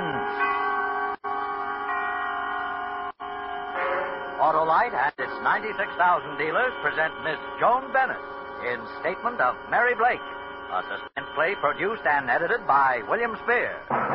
Autolite and its 96,000 dealers present Miss Joan Bennett in Statement of Mary Blake, a suspense play produced and edited by William Spear.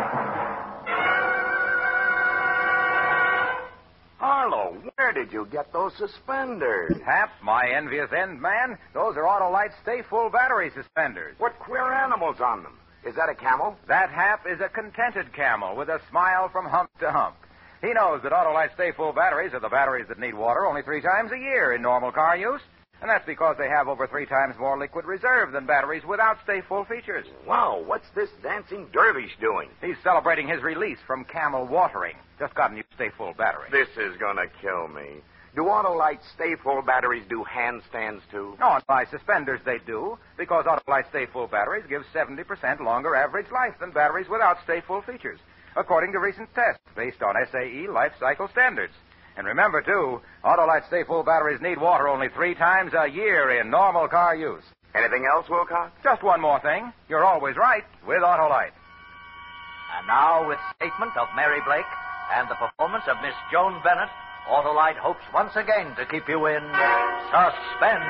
Harlow, where did you get those suspenders? Hap, my envious end man, those are Autolite Stay Full battery suspenders. What queer animals on them? Is that a camel? That Hap is a contented camel with a smile from hump to hump. He knows that Autolite Stay Full batteries are the batteries that need water only 3 times a year in normal car use. And that's because they have over 3 times more liquid reserve than batteries without Stay Full features. Wow, what's this dancing dervish doing? He's celebrating his release from camel watering. Just got a new Stay Full battery. This is going to kill me. Do Autolite Stay Full batteries do handstands, too? No, and by suspenders they do, because Autolite Stay Full batteries give 70% longer average life than batteries without Stay Full features, according to recent tests based on SAE life cycle standards. And remember, too, Autolite Stay Full batteries need water only 3 times a year in normal car use. Anything else, Wilcox? Just one more thing. You're always right with Autolite. And now, with Statement of Mary Blake and the performance of Miss Joan Bennett, Autolite hopes once again to keep you in suspense.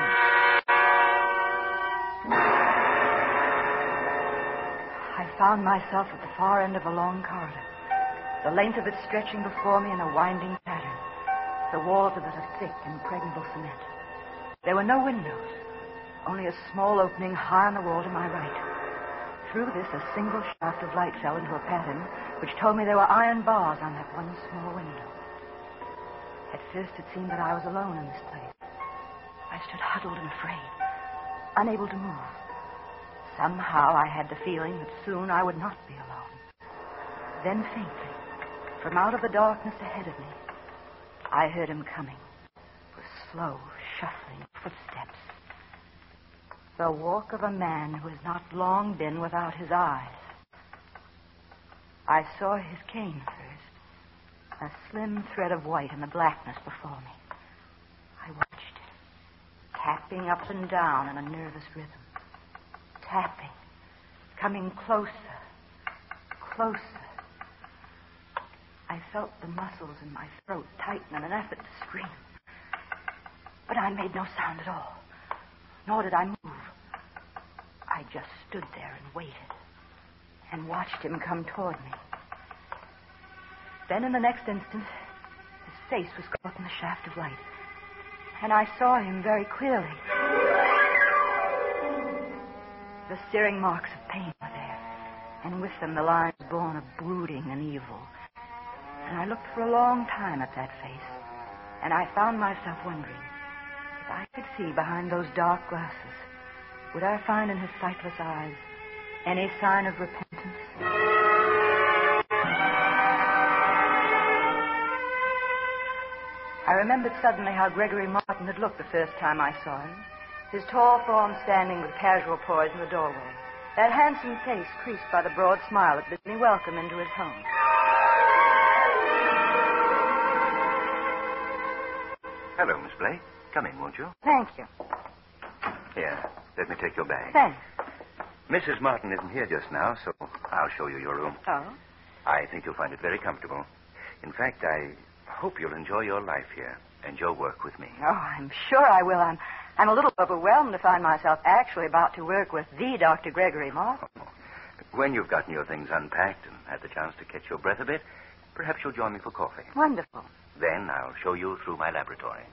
I found myself at the far end of a long corridor, the length of it stretching before me in a winding pattern. The walls of it are thick, impregnable cement. There were no windows, only a small opening high on the wall to my right. Through this, a single shaft of light fell into a pattern which told me there were iron bars on that one small window. At first, it seemed that I was alone in this place. I stood huddled and afraid, unable to move. Somehow, I had the feeling that soon I would not be alone. Then, faintly, from out of the darkness ahead of me, I heard him coming with slow, shuffling footsteps. The walk of a man who has not long been without his eyes. I saw his cane first, a slim thread of white in the blackness before me. I watched it, tapping up and down in a nervous rhythm. Tapping, coming closer, closer. I felt the muscles in my throat tighten in an effort to scream. But I made no sound at all, nor did I move. I just stood there and waited, and watched him come toward me. Then in the next instant, his face was caught in the shaft of light, and I saw him very clearly. The searing marks of pain were there, and with them the lines born of brooding and evil. And I looked for a long time at that face, and I found myself wondering, if I could see behind those dark glasses, would I find in his sightless eyes any sign of repentance? I remembered suddenly how Gregory Martin had looked the first time I saw him, his tall form standing with casual poise in the doorway, that handsome face creased by the broad smile that bid me welcome into his home. Hello, Miss Blake. Come in, won't you? Thank you. Here, let me take your bag. Thanks. Mrs. Martin isn't here just now, so I'll show you your room. Oh? I think you'll find it very comfortable. In fact, I hope you'll enjoy your life here and your work with me. Oh, I'm sure I will. I'm a little overwhelmed to find myself actually about to work with the Dr. Gregory Martin. Oh. When you've gotten your things unpacked and had the chance to catch your breath a bit, perhaps you'll join me for coffee. Wonderful. Then I'll show you through my laboratory.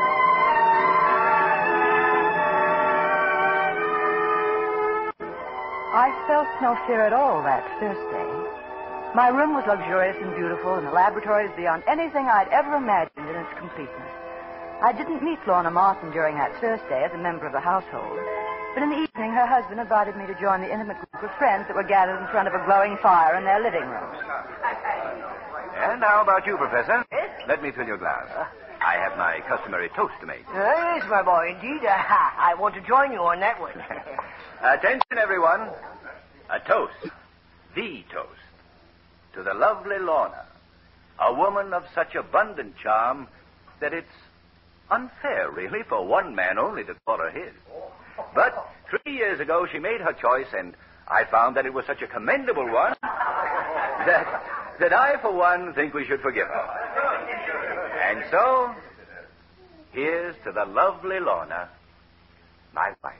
I felt no fear at all that first day. My room was luxurious and beautiful, and the laboratory is beyond anything I'd ever imagined in its completeness. I didn't meet Lorna Martin during that first day as a member of the household, but in the evening her husband invited me to join the intimate group of friends that were gathered in front of a glowing fire in their living room. And how about you, Professor? Yes? Let me fill your glass. I have my customary toast to make. Yes, my boy, indeed. I want to join you on that one. Attention, everyone. A toast. The toast. To the lovely Lorna. A woman of such abundant charm that it's unfair, really, for one man only to call her his. But 3 years ago, she made her choice, and I found that it was such a commendable one that I, for one, think we should forgive her. And so, here's to the lovely Lorna, my wife.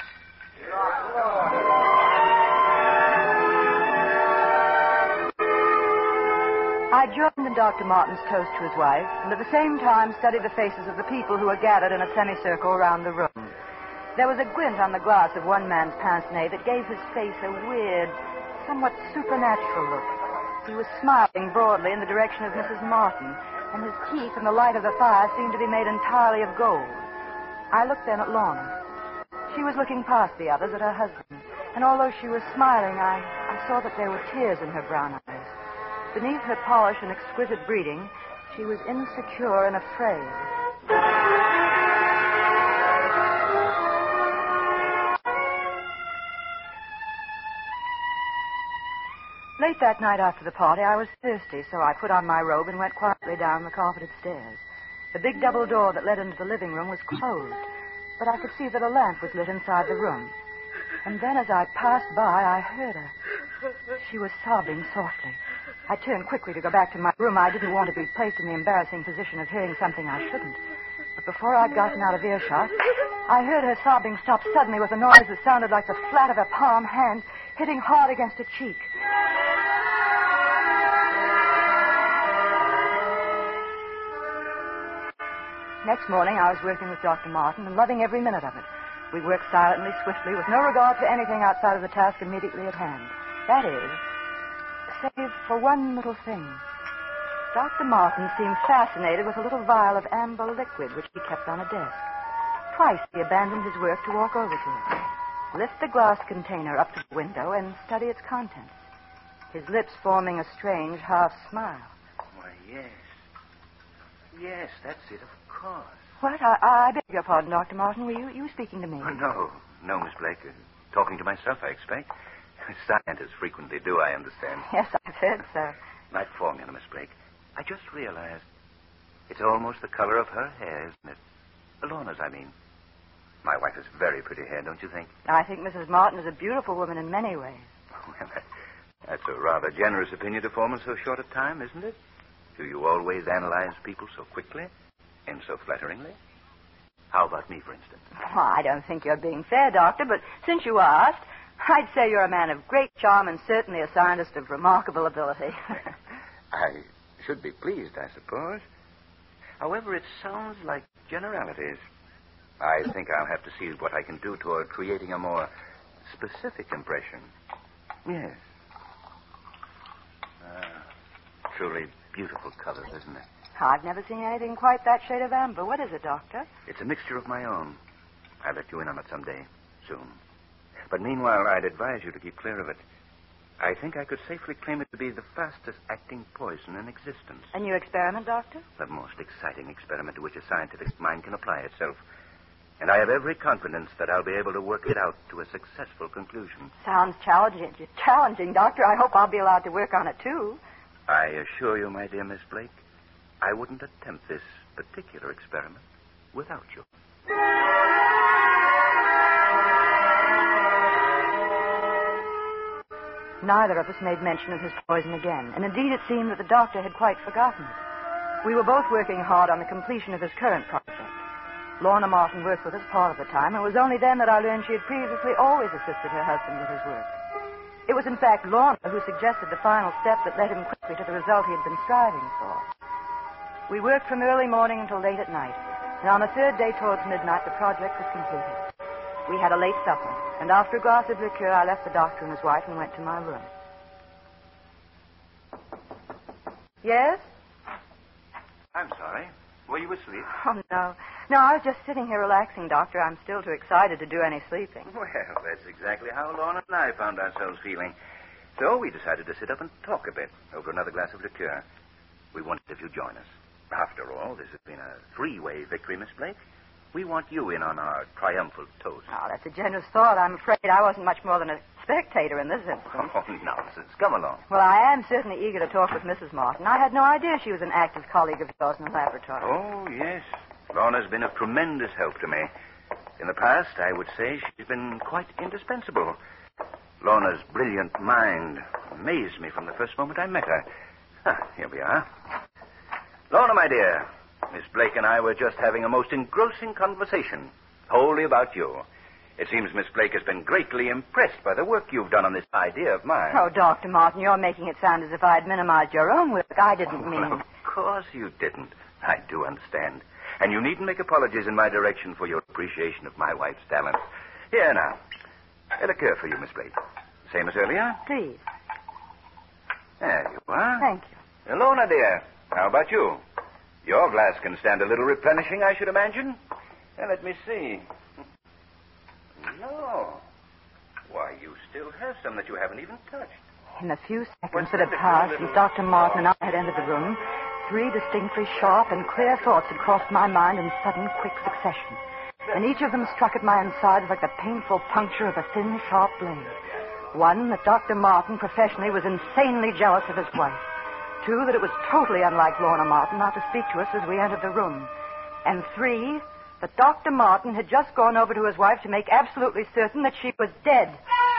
I joined in Dr. Martin's toast to his wife, and at the same time studied the faces of the people who were gathered in a semicircle around the room. There was a glint on the glass of one man's pince-nez that gave his face a weird, somewhat supernatural look. He was smiling broadly in the direction of Mrs. Martin, and his teeth in the light of the fire seemed to be made entirely of gold. I looked then at Lorna. She was looking past the others at her husband, and although she was smiling, I saw that there were tears in her brown eyes. Beneath her polish and exquisite breeding, she was insecure and afraid. Late that night after the party, I was thirsty, so I put on my robe and went quietly down the carpeted stairs. The big double door that led into the living room was closed, but I could see that a lamp was lit inside the room. And then as I passed by, I heard her. She was sobbing softly. I turned quickly to go back to my room. I didn't want to be placed in the embarrassing position of hearing something I shouldn't. But before I'd gotten out of earshot, I heard her sobbing stop suddenly with a noise that sounded like the flat of a palm hand hitting hard against a cheek. Next morning, I was working with Dr. Martin and loving every minute of it. We worked silently, swiftly, with no regard to anything outside of the task immediately at hand. That is, save for one little thing. Dr. Martin seemed fascinated with a little vial of amber liquid which he kept on a desk. Twice he abandoned his work to walk over to it, lift the glass container up to the window, and study its contents, his lips forming a strange half-smile. Why, yes. Yes, that's it, of course. What? I beg your pardon, Dr. Martin. Were you speaking to me? Oh, no, Miss Blake. Talking to myself, I expect. Scientists frequently do, I understand. Yes, I've heard so. Night formula, Miss Blake. I just realized it's almost the color of her hair, isn't it? Lorna's, I mean. My wife has very pretty hair, don't you think? I think Mrs. Martin is a beautiful woman in many ways. Well, that's a rather generous opinion to form in so short a time, isn't it? Do you always analyze people so quickly and so flatteringly? How about me, for instance? Well, I don't think you're being fair, Doctor, but since you asked, I'd say you're a man of great charm and certainly a scientist of remarkable ability. I should be pleased, I suppose. However, it sounds like generalities. I think I'll have to see what I can do toward creating a more specific impression. Yes. Truly beautiful color, isn't it? I've never seen anything quite that shade of amber. What is it, Doctor? It's a mixture of my own. I'll let you in on it someday, soon. But meanwhile, I'd advise you to keep clear of it. I think I could safely claim it to be the fastest-acting poison in existence. A new experiment, Doctor? The most exciting experiment to which a scientific mind can apply itself. And I have every confidence that I'll be able to work it out to a successful conclusion. Sounds challenging. Challenging, Doctor. I hope I'll be allowed to work on it, too. I assure you, my dear Miss Blake, I wouldn't attempt this particular experiment without you. Neither of us made mention of his poison again, and indeed it seemed that the doctor had quite forgotten it. We were both working hard on the completion of his current project. Lorna Martin worked with us part of the time, and it was only then that I learned she had previously always assisted her husband with his work. It was, in fact, Lorna who suggested the final step that led him quickly to the result he had been striving for. We worked from early morning until late at night, and on the third day towards midnight, the project was completed. We had a late supper, and after a glass of liqueur, I left the doctor and his wife and went to my room. Yes? I'm sorry. Were you asleep? Oh, no. No, I was just sitting here relaxing, Doctor. I'm still too excited to do any sleeping. Well, that's exactly how Lorna and I found ourselves feeling. So we decided to sit up and talk a bit over another glass of liqueur. We wanted if you'd join us. After all, this has been a three-way victory, Miss Blake. We want you in on our triumphal toast. Oh, that's a generous thought. I'm afraid I wasn't much more than a spectator in this instance. Oh, nonsense. Come along. Well, I am certainly eager to talk with Mrs. Martin. I had no idea she was an active colleague of yours in the laboratory. Oh, yes. Lorna's been of tremendous help to me. In the past, I would say she's been quite indispensable. Lorna's brilliant mind amazed me from the first moment I met her. Here we are. Lorna, my dear, Miss Blake and I were just having a most engrossing conversation, wholly about you. It seems Miss Blake has been greatly impressed by the work you've done on this idea of mine. Oh, Dr. Martin, you're making it sound as if I had minimized your own work. I didn't mean... Well, of course you didn't. I do understand. And you needn't make apologies in my direction for your appreciation of my wife's talent. Here now. A liqueur for you, Miss Blake. Same as earlier? Please. There you are. Thank you. Lorna, dear. How about you? Your glass can stand a little replenishing, I should imagine. Let me see. No. Why, you still have some that you haven't even touched. In the few seconds that had passed since Dr. Martin and I had entered the room, 3 distinctly sharp and clear thoughts had crossed my mind in sudden, quick succession. And each of them struck at my insides like the painful puncture of a thin, sharp blade. 1, that Dr. Martin, professionally, was insanely jealous of his wife. 2, that it was totally unlike Lorna Martin not to speak to us as we entered the room. And 3, that Dr. Martin had just gone over to his wife to make absolutely certain that she was dead.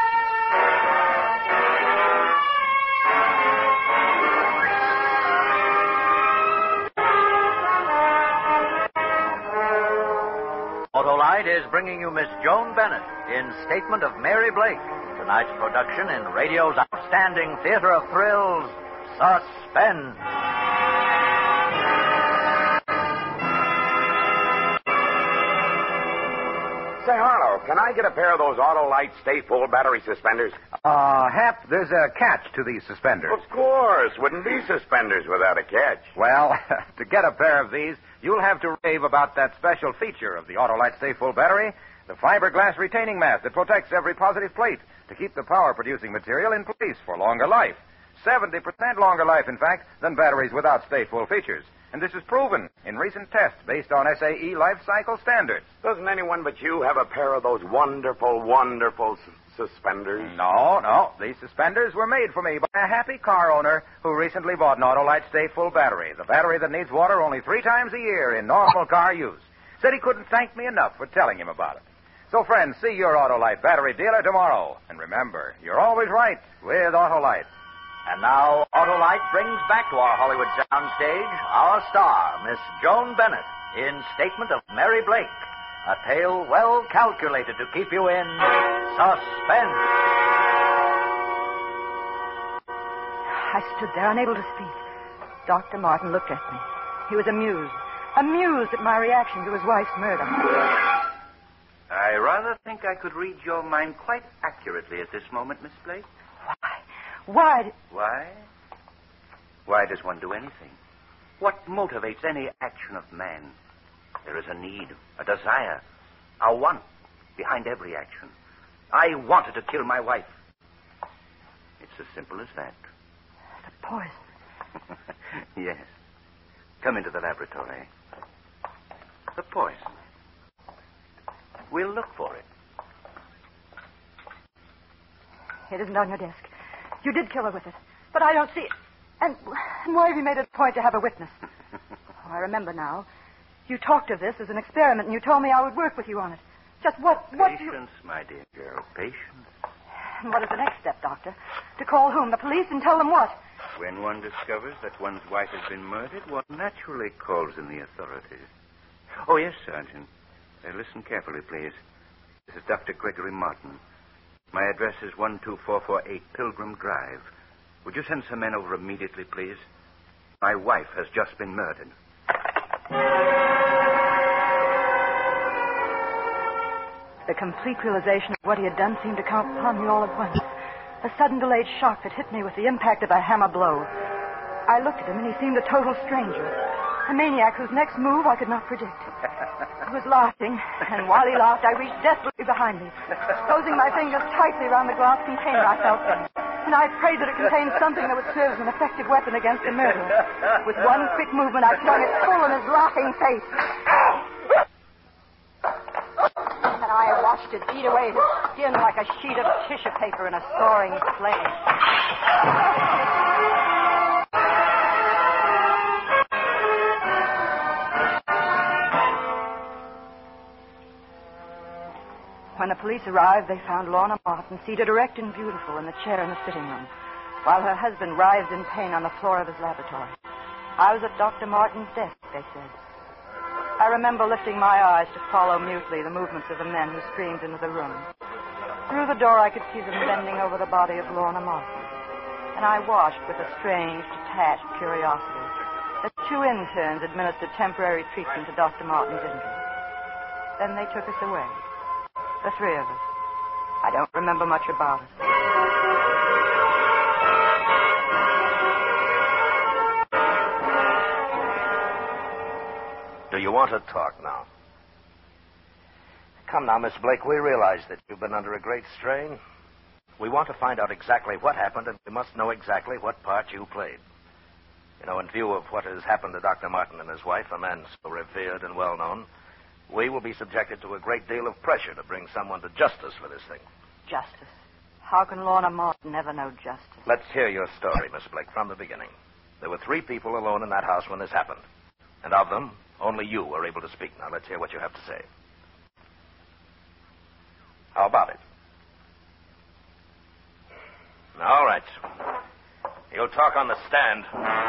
Autolite is bringing you Miss Joan Bennett in Statement of Mary Blake, tonight's production in radio's outstanding theater of thrills, Suspense. Say, Harlow, can I get a pair of those Autolite Stay Full battery suspenders? Hap, there's a catch to these suspenders. Of course. Wouldn't be suspenders without a catch. Well, to get a pair of these, you'll have to rave about that special feature of the Autolite Stay Full battery, the fiberglass retaining mass that protects every positive plate to keep the power-producing material in place for longer life. 70% longer life, in fact, than batteries without Stay Full features. And this is proven in recent tests based on SAE life cycle standards. Doesn't anyone but you have a pair of those wonderful, wonderful suspenders? No. These suspenders were made for me by a happy car owner who recently bought an Autolite Stay Full battery, the battery that needs water only 3 times a year in normal car use. Said he couldn't thank me enough for telling him about it. So, friends, see your Autolite battery dealer tomorrow. And remember, you're always right with Autolite. And now, Autolite brings back to our Hollywood soundstage our star, Miss Joan Bennett, in Statement of Mary Blake, a tale well calculated to keep you in suspense. I stood there, unable to speak. Dr. Martin looked at me. He was amused at my reaction to his wife's murder. I rather think I could read your mind quite accurately at this moment, Miss Blake. Why? Why? Why does one do anything? What motivates any action of man? There is a need, a desire, a want behind every action. I wanted to kill my wife. It's as simple as that. The poison. Yes. Come into the laboratory. The poison. We'll look for it. It isn't on your desk. You did kill her with it, but I don't see it. And why have you made it a point to have a witness? I remember now. You talked of this as an experiment, and you told me I would work with you on it. Just what Patience, my dear girl, patience. And what is the next step, Doctor? To call whom? The police, and tell them what? When one discovers that one's wife has been murdered, one naturally calls in the authorities. Oh, yes, Sergeant. Listen carefully, please. This is Dr. Gregory Martin. My address is 12448 Pilgrim Drive. Would you send some men over immediately, please? My wife has just been murdered. The complete realization of what he had done seemed to come upon me all at once. A sudden delayed shock that hit me with the impact of a hammer blow. I looked at him, and he seemed a total stranger. A maniac whose next move I could not predict. He was laughing, and while he laughed, I reached desperately behind me, closing my fingers tightly around the glass container I felt in. And I prayed that it contained something that would serve as an effective weapon against the murderer. With one quick movement, I flung it full in his laughing face. And I watched it eat away his skin like a sheet of tissue paper in a soaring flame. When the police arrived, they found Lorna Martin seated erect and beautiful in the chair in the sitting room. while her husband writhed in pain on the floor of his laboratory. I was at Dr. Martin's desk, they said. I remember lifting my eyes to follow mutely the movements of the men who streamed into the room. Through the door, I could see them bending over the body of Lorna Martin. And I watched with a strange, detached curiosity as 2 interns administered temporary treatment to Dr. Martin's injury. Then they took us away. The 3 of us. I don't remember much about it. Do you want to talk now? Come now, Miss Blake, we realize that you've been under a great strain. We want to find out exactly what happened, and we must know exactly what part you played. You know, in view of what has happened to Dr. Martin and his wife, a man so revered and well-known, we will be subjected to a great deal of pressure to bring someone to justice for this thing. Justice? How can Lorna Martin ever know justice? Let's hear your story, Miss Blake, from the beginning. There were 3 people alone in that house when this happened. And of them, only you were able to speak. Now, let's hear what you have to say. How about it? All right. You'll talk on the stand.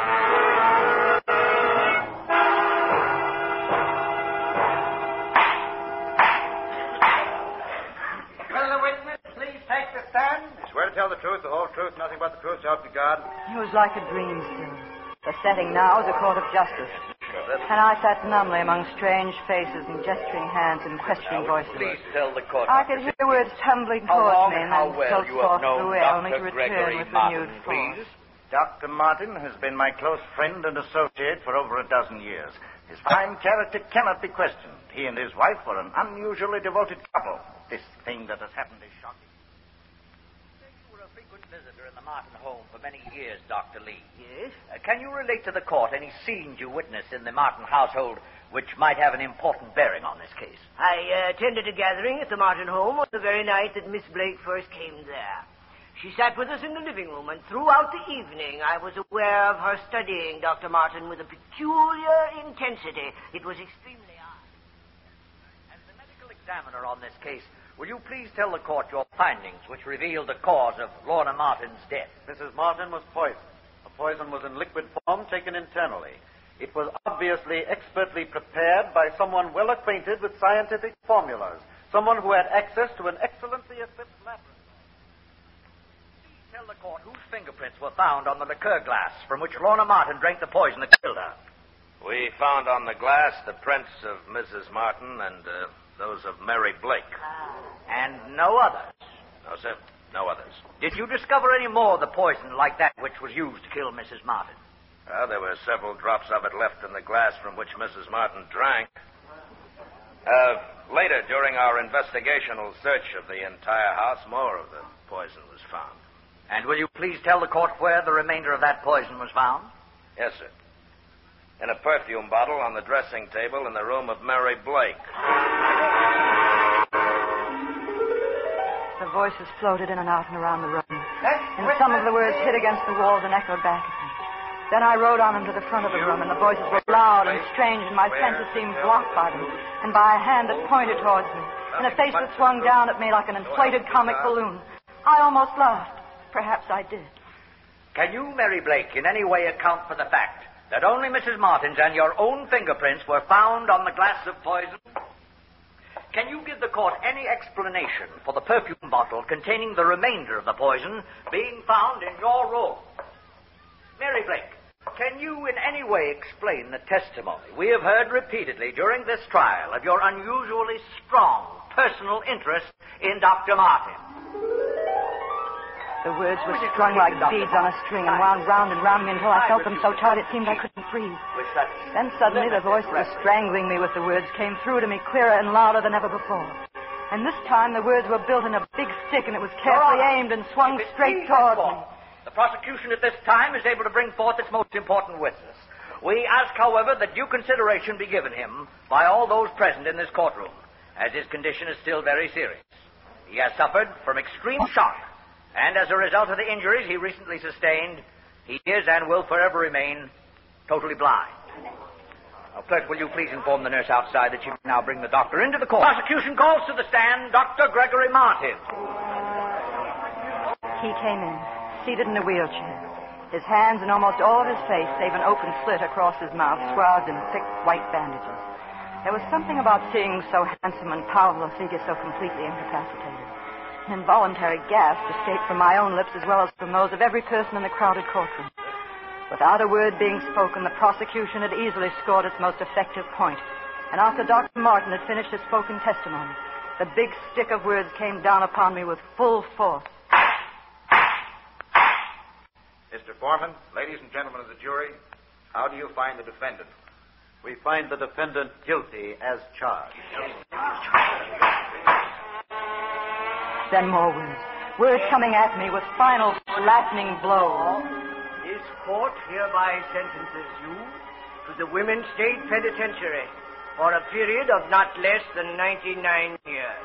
Will the witness please take the stand? Swear to tell the truth, the whole truth, nothing but the truth, so help you God. It was like a dream still. The setting now is a court of justice. And I sat numbly among strange faces and gesturing hands and questioning voices. Please tell the court. I could hear words tumbling How towards long me and and how then well so you have forth known away, only to Dr. return Gregory with Martin, renewed force. please? Dr. Martin has been my close friend and associate for over a dozen years. His fine character cannot be questioned. He and his wife were an unusually devoted couple. This thing that has happened is shocking. You were a frequent visitor in the Martin home for many years, Dr. Lee. Yes? Can you relate to the court any scenes you witnessed in the Martin household which might have an important bearing on this case? I attended a gathering at the Martin home on the very night that Miss Blake first came there. She sat with us in the living room, and throughout the evening I was aware of her studying Dr. Martin with a peculiar intensity. It was extremely odd. As the medical examiner on this case, will you please tell the court your findings which revealed the cause of Lorna Martin's death? Mrs. Martin was poisoned. The poison was in liquid form, taken internally. It was obviously expertly prepared by someone well acquainted with scientific formulas, someone who had access to an excellently equipped laboratory. Please tell the court whose fingerprints were found on the liqueur glass from which Lorna Martin drank the poison that killed her. We found on the glass the prints of Mrs. Martin and those of Mary Blake. And no others. No, sir. No others. Did you discover any more of the poison like that which was used to kill Mrs. Martin? There were several drops of it left in the glass from which Mrs. Martin drank. Later, during our investigational search of the entire house, more of the poison was found. And will you please tell the court where the remainder of that poison was found? Yes, sir. In a perfume bottle on the dressing table in the room of Mary Blake. The voices floated in and out and around the room. And some of the words hit against the walls and echoed back at me. Then I rode on them to the front of the room, and the voices were loud and strange, and my senses seemed blocked by them, and by a hand that pointed towards me, and a face that swung down at me like an inflated comic balloon. I almost laughed. Perhaps I did. Can you, Mary Blake, in any way account for the fact that only Mrs. Martin's and your own fingerprints were found on the glass of poison? Can you give the court any explanation for the perfume bottle containing the remainder of the poison being found in your room? Mary Blake, can you in any way explain the testimony we have heard repeatedly during this trial of your unusually strong personal interest in Dr. Martin? The words were strung like beads on a string and wound round and round me until I felt them so tight it seemed I couldn't breathe. Then suddenly the voice that was strangling me with the words came through to me clearer and louder than ever before. And this time the words were built in a big stick, and it was carefully aimed and swung straight towards me. The prosecution at this time is able to bring forth its most important witness. We ask, however, that due consideration be given him by all those present in this courtroom, as his condition is still very serious. He has suffered from extreme shock, and as a result of the injuries he recently sustained, he is and will forever remain totally blind. Now, clerk, will you please inform the nurse outside that she may now bring the doctor into the court. Prosecution calls to the stand Dr. Gregory Martin. He came in, seated in a wheelchair. His hands and almost all of his face, save an open slit across his mouth, swathed in thick white bandages. There was something about seeing so handsome and powerful a figure so completely incapacitated. An involuntary gasp escaped from my own lips as well as from those of every person in the crowded courtroom. Without a word being spoken, the prosecution had easily scored its most effective point. And after Dr. Martin had finished his spoken testimony, the big stick of words came down upon me with full force. Mr. Foreman, ladies and gentlemen of the jury, how do you find the defendant? We find the defendant guilty as charged. Then more words. Words coming at me with final flattening blows. This court hereby sentences you to the Women's State Penitentiary for a period of not less than 99 years.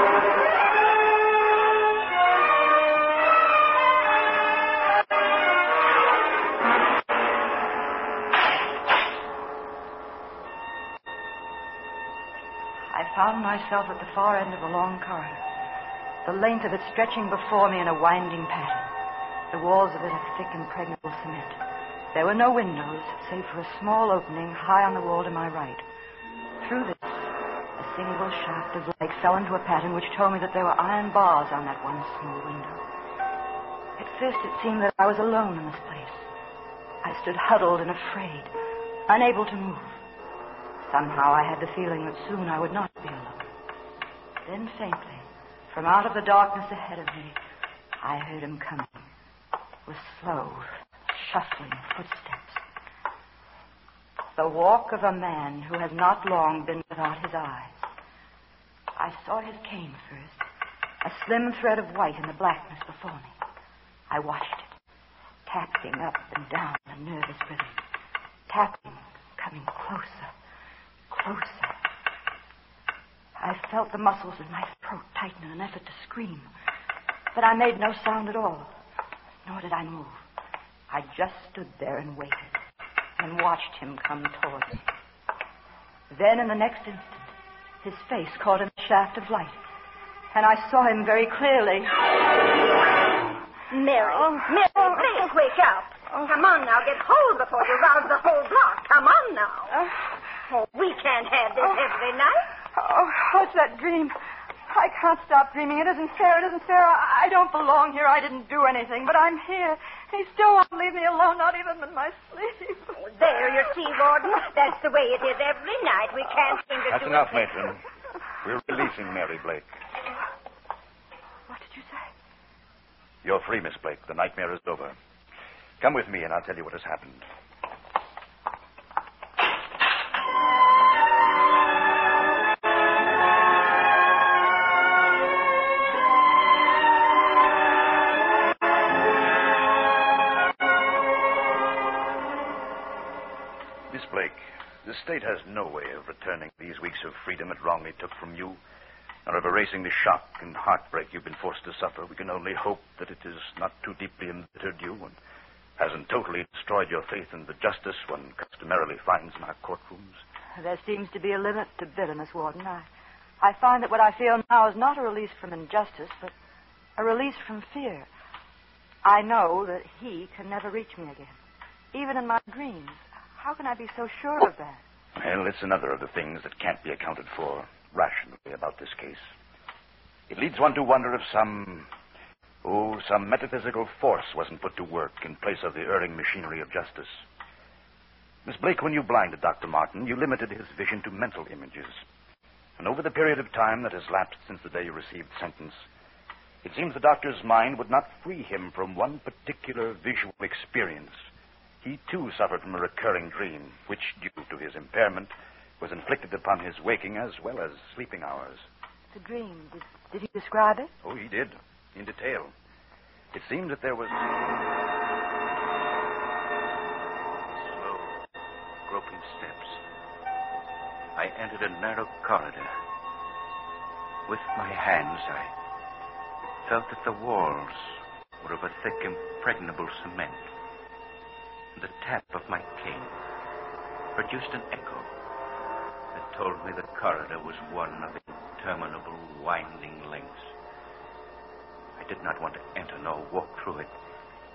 I found myself at the far end of a long corridor, the length of it stretching before me in a winding pattern, the walls of it of thick impregnable cement. There were no windows, save for a small opening high on the wall to my right. Through this, a single shaft of light fell into a pattern which told me that there were iron bars on that one small window. At first it seemed that I was alone in this place. I stood huddled and afraid, unable to move. Somehow I had the feeling that soon I would not be alone. Then faintly, from out of the darkness ahead of me, I heard him coming with slow, shuffling footsteps. The walk of a man who has not long been without his eyes. I saw his cane first, a slim thread of white in the blackness before me. I watched it, tapping up and down a nervous rhythm, tapping, coming closer. Closer. I felt the muscles in my throat tighten in an effort to scream. But I made no sound at all, nor did I move. I just stood there and waited, and watched him come toward me. Then, in the next instant, his face caught in a shaft of light, and I saw him very clearly. Mary, please wake up. Come on now, get home before you rouse the whole block. Come on now. Oh, we can't have this every night. Oh, what's that dream? I can't stop dreaming. It isn't fair. It isn't fair. I don't belong here. I didn't do anything, but I'm here. He still won't leave me alone, not even in my sleep. Oh, there, you see, Warden. That's the way it is every night. We can't seem to That's do enough, it. Matron. We're releasing Mary Blake. What did you say? You're free, Miss Blake. The nightmare is over. Come with me, and I'll tell you what has happened. Miss Blake, the state has no way of returning these weeks of freedom it wrongly took from you, or of erasing the shock and heartbreak you've been forced to suffer. We can only hope that it has not too deeply embittered you and hasn't totally destroyed your faith in the justice one customarily finds in our courtrooms. There seems to be a limit to bitterness, Warden. I find that what I feel now is not a release from injustice, but a release from fear. I know that he can never reach me again, even in my dreams. How can I be so sure of that? Well, it's another of the things that can't be accounted for rationally about this case. It leads one to wonder if some metaphysical force wasn't put to work in place of the erring machinery of justice. Miss Blake, when you blinded Dr. Martin, you limited his vision to mental images. And over the period of time that has lapsed since the day you received sentence, it seems the doctor's mind would not free him from one particular visual experience. He, too, suffered from a recurring dream, which, due to his impairment, was inflicted upon his waking as well as sleeping hours. The dream. Did he describe it? Oh, he did, in detail. It seemed that there was slow, groping steps. I entered a narrow corridor. With my hands, I felt that the walls were of a thick, impregnable cement. The tap of my cane produced an echo that told me the corridor was one of interminable, winding lengths. I did not want to enter nor walk through it,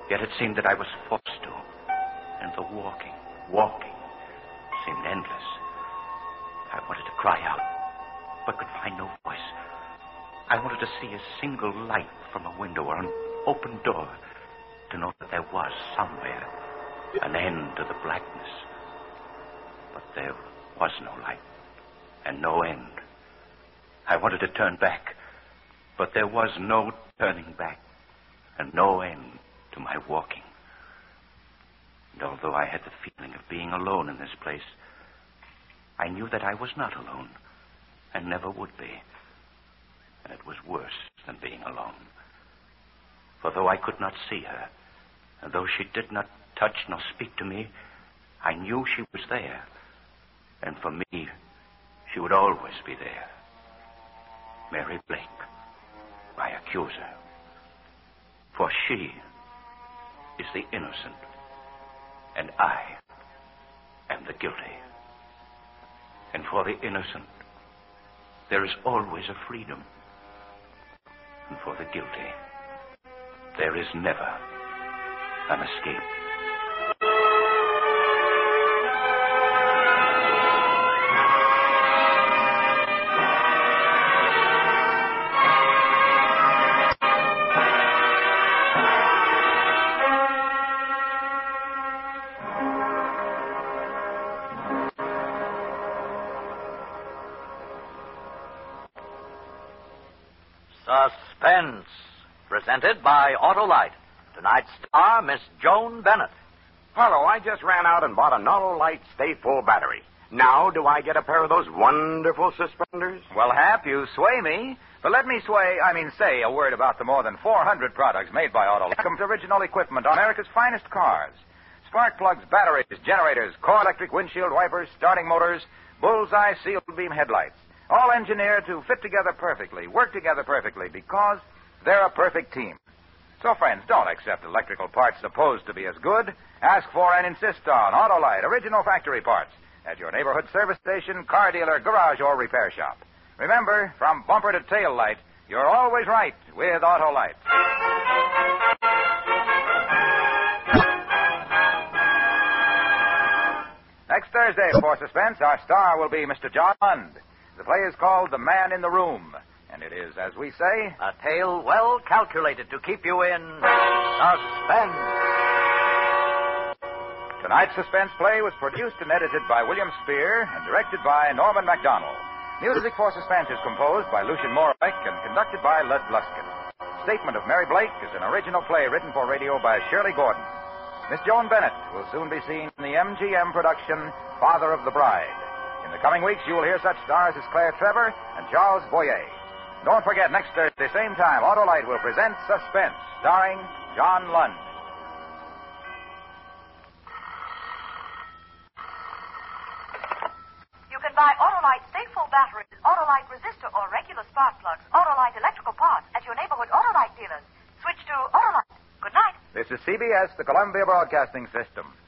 Yet it seemed that I was forced to. And the walking, seemed endless. I wanted to cry out, but could find no voice. I wanted to see a single light from a window or an open door, to know that there was somewhere an end to the blackness. But there was no light and no end. I wanted to turn back, but there was no turning back and no end to my walking. And although I had the feeling of being alone in this place, I knew that I was not alone and never would be. And it was worse than being alone. For though I could not see her, and though she did not touch nor speak to me, I knew she was there. And for me, she would always be there. Mary Blake, my accuser. For she is the innocent, and I am the guilty. And for the innocent, there is always a freedom. And for the guilty, there is never an escape. Suspense, presented by Autolite. Tonight's star, Miss Joan Bennett. Hello, I just ran out and bought an Autolite Stay Full battery. Now, do I get a pair of those wonderful suspenders? Well, Hap, you sway me. But let me say a word about the more than 400 products made by Autolite. Comes original equipment on America's finest cars. Spark plugs, batteries, generators, core electric windshield wipers, starting motors, bullseye sealed beam headlights. All engineered to fit together perfectly, work together perfectly, because they're a perfect team. So, friends, don't accept electrical parts supposed to be as good. Ask for and insist on Autolite original factory parts at your neighborhood service station, car dealer, garage, or repair shop. Remember, from bumper to tail light, you're always right with Autolite. Next Thursday, for Suspense, our star will be Mr. John Lund. The play is called The Man in the Room, and it is, as we say, a tale well calculated to keep you in suspense. Tonight's suspense play was produced and edited by William Spear and directed by Norman MacDonald. Music for Suspense is composed by Lucien Moravec and conducted by Lud Gluskin. Statement of Mary Blake is an original play written for radio by Shirley Gordon. Miss Joan Bennett will soon be seen in the MGM production, Father of the Bride. In the coming weeks, you will hear such stars as Claire Trevor and Charles Boyer. Don't forget, next Thursday, same time, Autolite will present Suspense, starring John Lund. You can buy Autolite Stay Full batteries, Autolite resistor or regular spark plugs, Autolite electrical parts at your neighborhood Autolite dealers. Switch to Autolite. Good night. This is CBS, the Columbia Broadcasting System.